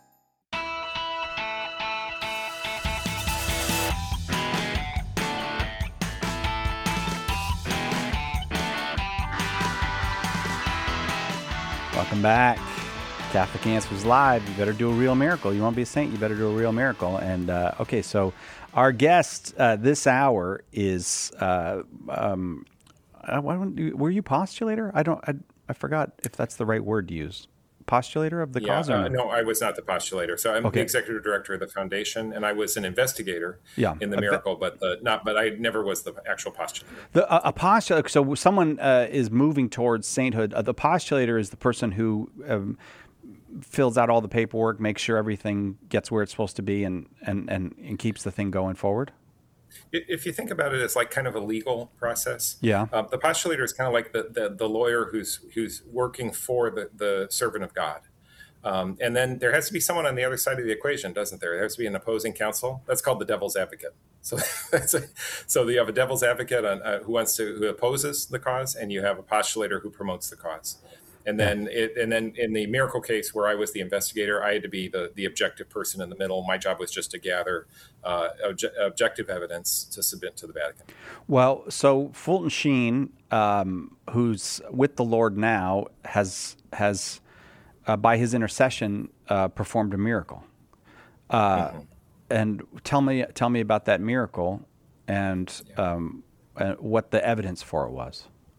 Welcome back. Catholic Answers Live. You better do a real miracle. You want to be a saint, you better do a real miracle. And, uh, okay, so our guest uh, this hour is, uh, um, uh, why don't you, were you postulator? I don't, I, I forgot if that's the right word to use. Postulator of the yeah, cause? Or uh, no? no, I was not the postulator. So I'm okay. the executive director of the foundation, and I was an investigator yeah. in the miracle, but the, not. But I never was the actual postulator. The uh, a postulator. So someone uh, is moving towards sainthood. Uh, the postulator is the person who um, fills out all the paperwork, makes sure everything gets where it's supposed to be, and and and, and keeps the thing going forward. If you think about it as like kind of a legal process, yeah, uh, the postulator is kind of like the, the, the lawyer who's who's working for the, the servant of God. Um, and then there has to be someone on the other side of the equation, doesn't there? There has to be an opposing counsel. That's called the devil's advocate. So that's a, so you have a devil's advocate on, uh, who wants to who opposes the cause, and you have a postulator who promotes the cause. And then it, and then in the miracle case where I was the investigator, I had to be the, the objective person in the middle. My job was just to gather uh, obje- objective evidence to submit to the Vatican. Well, so Fulton Sheen, um, who's with the Lord now, has has uh, by his intercession uh, performed a miracle. Uh, mm-hmm. And tell me tell me about that miracle and, yeah. um, and what the evidence for it was.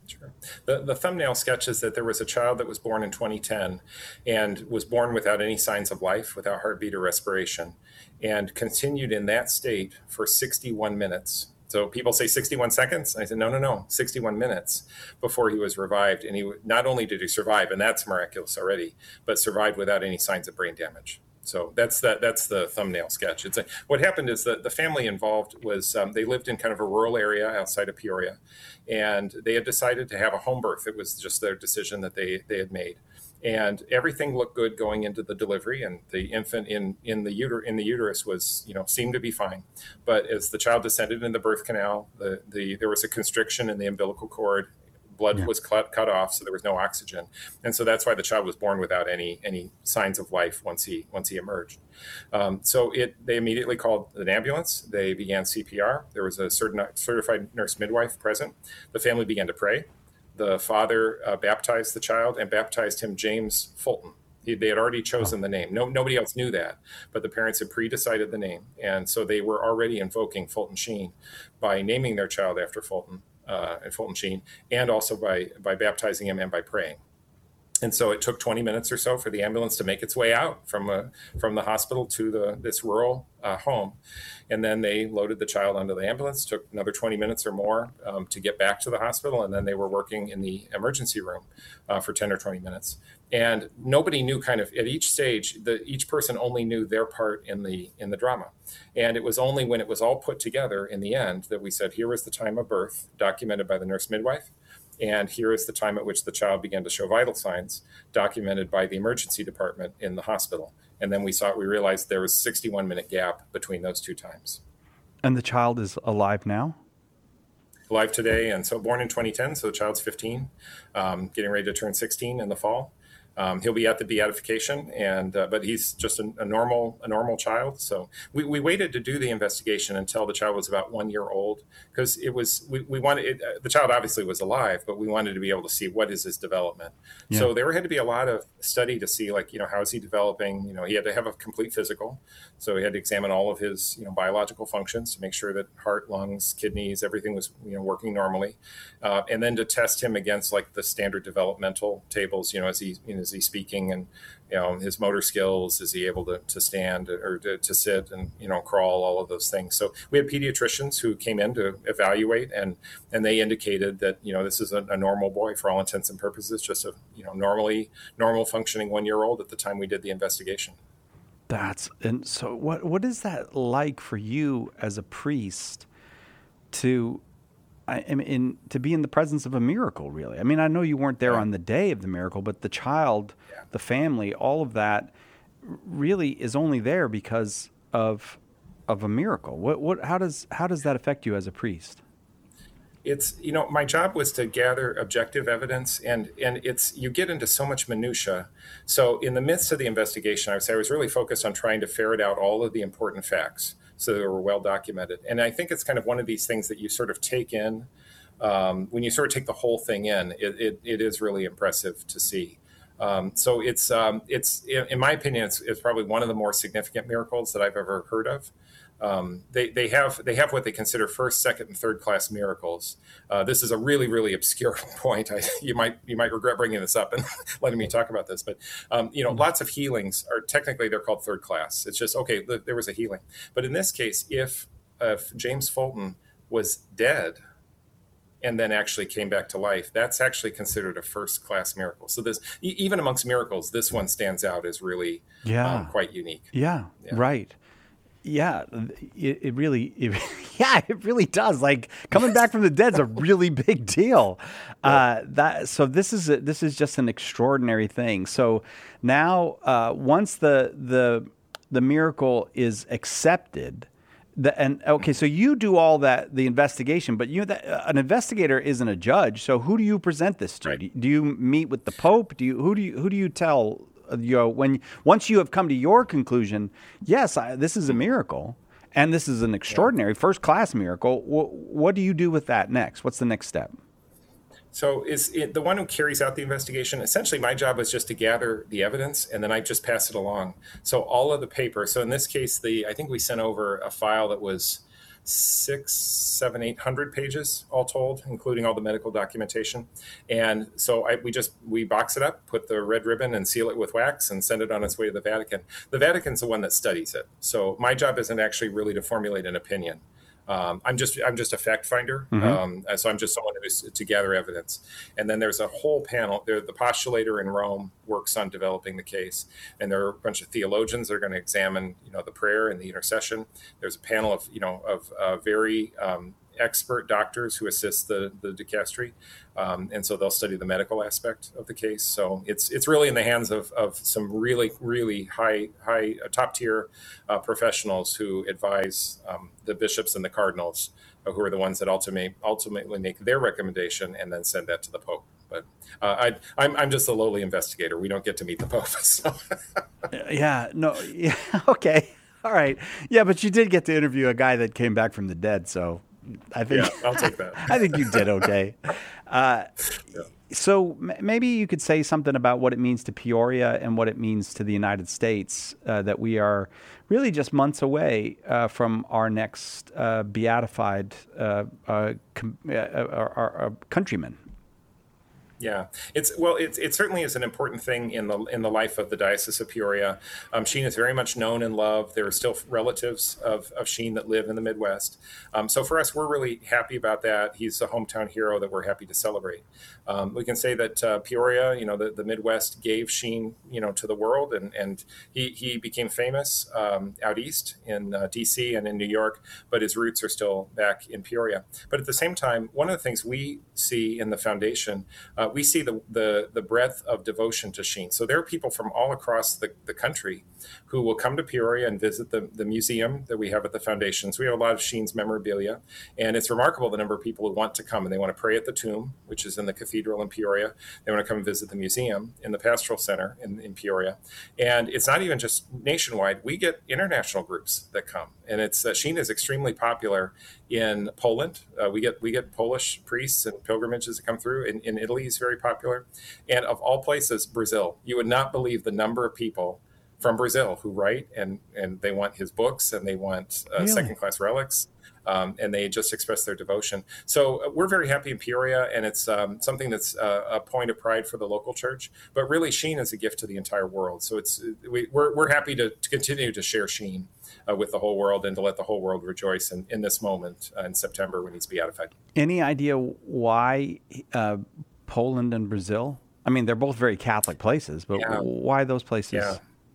Sure. The, the thumbnail sketches that there was a child that was born in twenty ten and was born without any signs of life, without heartbeat or respiration, and continued in that state for sixty-one minutes. So people say sixty-one seconds. I said, no, no, no, sixty-one minutes before he was revived. And he not only did he survive, and that's miraculous already, but survived without any signs of brain damage. So that's that. That's the thumbnail sketch. It's a, what happened is that the family involved was um, they lived in kind of a rural area outside of Peoria, and they had decided to have a home birth. It was just their decision that they they had made, and everything looked good going into the delivery, and the infant in in the uter in the uterus was you know seemed to be fine, but as the child descended in the birth canal, the the there was a constriction in the umbilical cord. Blood yeah. was cut, cut off, so there was no oxygen, and so that's why the child was born without any any signs of life once he once he emerged. Um, so it they immediately called an ambulance. They began C P R. There was a certain certified nurse midwife present. The family began to pray. The father uh, baptized the child and baptized him James Fulton. He, they had already chosen the name. No, nobody else knew that, but the parents had pre-decided the name, and so they were already invoking Fulton Sheen by naming their child after Fulton. Uh, and Fulton Sheen, and also by by baptizing him and by praying. And so it took twenty minutes or so for the ambulance to make its way out from uh, from the hospital to the this rural uh, home. And then they loaded the child onto the ambulance, took another twenty minutes or more um, to get back to the hospital. And then they were working in the emergency room uh, for ten or twenty minutes. And nobody knew kind of at each stage, the, each person only knew their part in the in the drama. And it was only when it was all put together in the end that we said, here was the time of birth documented by the nurse midwife. And here is the time at which the child began to show vital signs documented by the emergency department in the hospital. And then we saw, we realized there was a sixty-one minute gap between those two times. And the child is alive now? Alive today. And so born in twenty ten, so the child's fifteen, um, getting ready to turn sixteen in the fall. Um, he'll be at the beatification, and uh, but he's just a, a normal a normal child. So we, we waited to do the investigation until the child was about one year old, because it was we, we wanted it, uh, the child obviously was alive, but we wanted to be able to see what is his development. Yeah. So there had to be a lot of study to see, like, you know, how is he developing? You know, he had to have a complete physical, so he had to examine all of his you know biological functions to make sure that heart, lungs, kidneys, everything was you know working normally, uh, and then to test him against like the standard developmental tables. You know, as he you know, is he speaking, and you know his motor skills, is he able to, to stand or to, to sit and you know crawl, all of those things. So we had pediatricians who came in to evaluate, and and they indicated that you know this is a, a normal boy for all intents and purposes, just a you know normally normal functioning one year old at the time we did the investigation. That's and so what what is that like for you as a priest to I am in to be in the presence of a miracle, really? I mean, I know you weren't there yeah. on the day of the miracle, but the child, yeah. the family, all of that really is only there because of of a miracle. What what how does how does that affect you as a priest? It's, you know, my job was to gather objective evidence, and and it's, you get into so much minutia. So in the midst of the investigation, I would say I was really focused on trying to ferret out all of the important facts so they were well documented. And I think it's kind of one of these things that you sort of take in, um, when you sort of take the whole thing in, it, it, it is really impressive to see. Um, so it's, um, it's in my opinion, it's, it's probably one of the more significant miracles that I've ever heard of. Um, they, they have they have what they consider first, second, and third class miracles. Uh, this is a really, really obscure point. I, you might you might regret bringing this up and letting me talk about this, but um, you know, mm-hmm. lots of healings are technically they're called third class. It's just okay. Th- there was a healing, but in this case, if if James Fulton was dead and then actually came back to life, that's actually considered a first class miracle. So this, even amongst miracles, this one stands out as really yeah. um, quite unique. Yeah, yeah. Right. Yeah, it, it really, it, yeah, it really does. Like coming back from the dead is a really big deal. Uh, that so this is a, this is just an extraordinary thing. So now, uh, once the the the miracle is accepted, the, and okay, so you do all that the investigation, but you that an investigator isn't a judge. So who do you present this to? Right. Do you meet with the Pope? Do you who do you who do you tell? You know, when once you have come to your conclusion, yes, I, this is a miracle, and this is an extraordinary yeah. first-class miracle. What, what do you do with that next? What's the next step? So is it, the one who carries out the investigation, essentially my job was just to gather the evidence, and then I just pass it along. So all of the paper, so in this case, the I think we sent over a file that was six, seven, eight hundred pages all told, including all the medical documentation. And so I, we just, we box it up, put the red ribbon and seal it with wax and send it on its way to the Vatican. The Vatican's the one that studies it. So my job isn't actually really to formulate an opinion. Um, I'm just I'm just a fact finder, mm-hmm. um, so I'm just someone who's to gather evidence. And then there's a whole panel. There, the postulator in Rome works on developing the case, and there are a bunch of theologians that are going to examine, you know, the prayer and the intercession. There's a panel of you know of uh, very um, expert doctors who assist the the dicastery, um, and so they'll study the medical aspect of the case. So it's it's really in the hands of of some really really high high uh, top tier uh, professionals who advise um, the bishops and the cardinals, uh, who are the ones that ultimately ultimately make their recommendation and then send that to the Pope. But uh, I, I'm I'm just a lowly investigator. We don't get to meet the Pope. So. yeah. No. Yeah. Okay. All right. Yeah, but you did get to interview a guy that came back from the dead. So. I think yeah, I'll take that. I think you did okay. Uh, yeah. So m- maybe you could say something about what it means to Peoria and what it means to the United States, uh, that we are really just months away uh, from our next uh, beatified uh, uh, com- uh, our, our countrymen. Yeah, it's well, it, it certainly is an important thing in the in the life of the Diocese of Peoria. Um, Sheen is very much known and loved. There are still relatives of, of Sheen that live in the Midwest. Um, so for us, we're really happy about that. He's a hometown hero that we're happy to celebrate. Um, we can say that uh, Peoria, you know, the, the Midwest gave Sheen, you know, to the world, and and he he became famous um, out east in uh, D C and in New York, but his roots are still back in Peoria. But at the same time, one of the things we see in the foundation. Uh, we see the, the the breadth of devotion to Sheen. So there are people from all across the, the country who will come to Peoria and visit the, the museum that we have at the foundation. So we have a lot of Sheen's memorabilia, and it's remarkable the number of people who want to come, and they want to pray at the tomb, which is in the cathedral in Peoria. They want to come and visit the museum in the pastoral center in, in Peoria. And it's not even just nationwide. We get international groups that come, and it's uh, Sheen is extremely popular in Poland. Uh, we get we get Polish priests and pilgrimages that come through. In, in Italy, he's very popular. And of all places, Brazil. You would not believe the number of people from Brazil who write, and, and they want his books, and they want uh, really? second-class relics, um, and they just express their devotion. So uh, we're very happy in Peoria, and it's um, something that's uh, a point of pride for the local church. But really, Sheen is a gift to the entire world. So it's we, we're we're happy to, to continue to share Sheen Uh, with the whole world, and to let the whole world rejoice in, in this moment uh, in September when he's beatified. Any idea why uh, Poland and Brazil? I mean, they're both very Catholic places, but yeah. why those places? Yeah.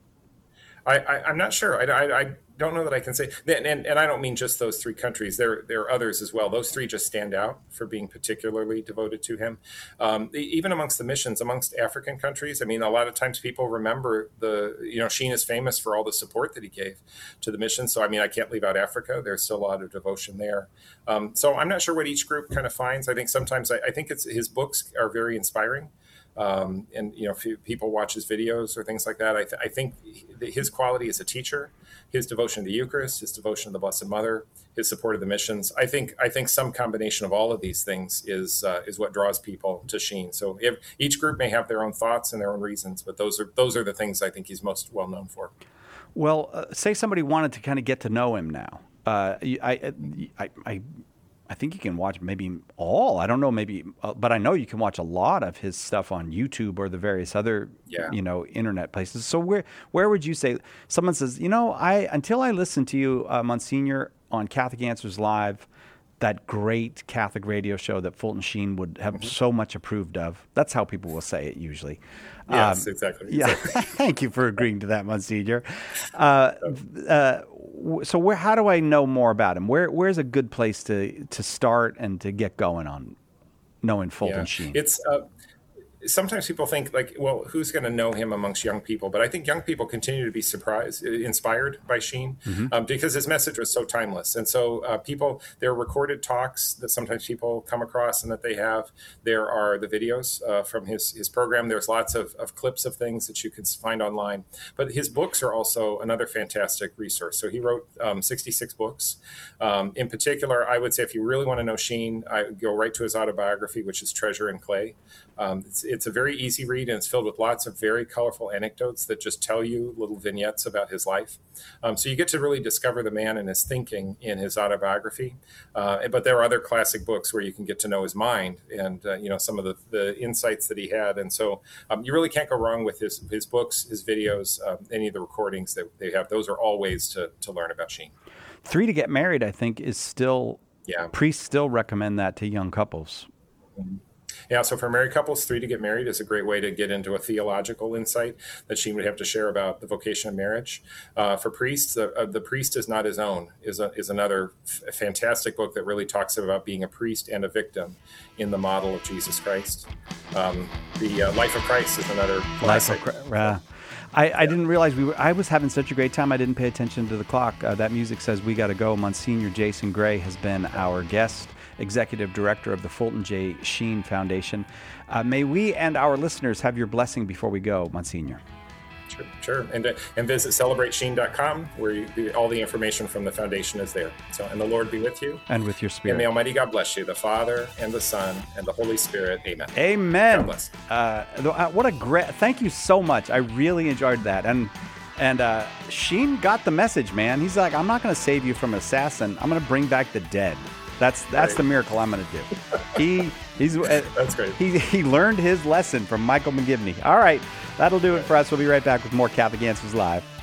I, I, I'm not sure. I, I, I don't know that I can say. And, and, and I don't mean just those three countries. There, there are others as well. Those three just stand out for being particularly devoted to him. Um, even amongst the missions, amongst African countries, I mean, a lot of times people remember the, you know, Sheen is famous for all the support that he gave to the mission. So, I mean, I can't leave out Africa. There's still a lot of devotion there. Um, so I'm not sure what each group kind of finds. I think sometimes, I, I think it's his books are very inspiring. Um, and, you know, if people watch his videos or things like that, I, th- I think his quality as a teacher, his devotion to the Eucharist, his devotion to the Blessed Mother, his support of the missions, I think I think some combination of all of these things is uh, is what draws people to Sheen. So if, each group may have their own thoughts and their own reasons, but those are those are the things I think he's most well known for. Well, uh, say somebody wanted to kind of get to know him now. Uh, I, I, I, I think you can watch maybe all. I don't know, maybe, uh, but I know you can watch a lot of his stuff on YouTube or the various other, yeah. you know, internet places. So where where would you say someone says, you know, I until I listened to you, uh, Monsignor, on Catholic Answers Live, that great Catholic radio show that Fulton Sheen would have mm-hmm. so much approved of. That's how people will say it usually. Yes, um, exactly. Yeah, exactly. Thank you for agreeing to that, Monsignor. Uh, uh, so where? How do I know more about him? Where Where's a good place to to start and to get going on knowing Fulton yeah. Sheen? It's uh, sometimes people think like, well, who's going to know him amongst young people? But I think young people continue to be surprised, inspired by Sheen mm-hmm. um, because his message was so timeless. And so uh, people, there are recorded talks that sometimes people come across and that they have. There are the videos uh, from his, his program. There's lots of, of clips of things that you can find online. But his books are also another fantastic resource. So he wrote um, sixty-six books. Um, in particular, I would say if you really want to know Sheen, I go right to his autobiography, which is Treasure in Clay. Um, it's, it's a very easy read, and it's filled with lots of very colorful anecdotes that just tell you little vignettes about his life. Um, so you get to really discover the man and his thinking in his autobiography. Uh, but there are other classic books where you can get to know his mind and, uh, you know, some of the, the insights that he had. And so um, you really can't go wrong with his, his books, his videos, um, any of the recordings that they have. Those are all ways to, to learn about Sheen. Three to Get Married, I think, is still, yeah. priests still recommend that to young couples. Mm-hmm. Yeah, so for married couples, Three to Get Married is a great way to get into a theological insight that Sheen would have to share about the vocation of marriage. Uh, for priests, uh, uh, The Priest is Not His Own is a, is another f- fantastic book that really talks about being a priest and a victim in the model of Jesus Christ. Um, the uh, Life of Christ is another classic. Life of Christ. Uh, I, I didn't realize we were. I was having such a great time. I didn't pay attention to the clock. Uh, that music says we got to go. Monsignor Jason Gray has been our guest, Executive Director of the Fulton J. Sheen Foundation. Uh, may we and our listeners have your blessing before we go, Monsignor. Sure, sure. And, uh, and visit celebrate sheen dot com, where you, the, all the information from the foundation is there. So, and the Lord be with you. And with your spirit. And may Almighty God bless you, the Father and the Son and the Holy Spirit. Amen. Amen. God bless. Uh, what a great, thank you so much. I really enjoyed that. And And uh, Sheen got the message, man. He's like, I'm not going to save you from an assassin. I'm going to bring back the dead. That's that's right. the miracle I'm going to do. He he's uh, that's great. He he learned his lesson from Michael McGivney. All right, that'll do it for us. We'll be right back with more Catholic Answers Live.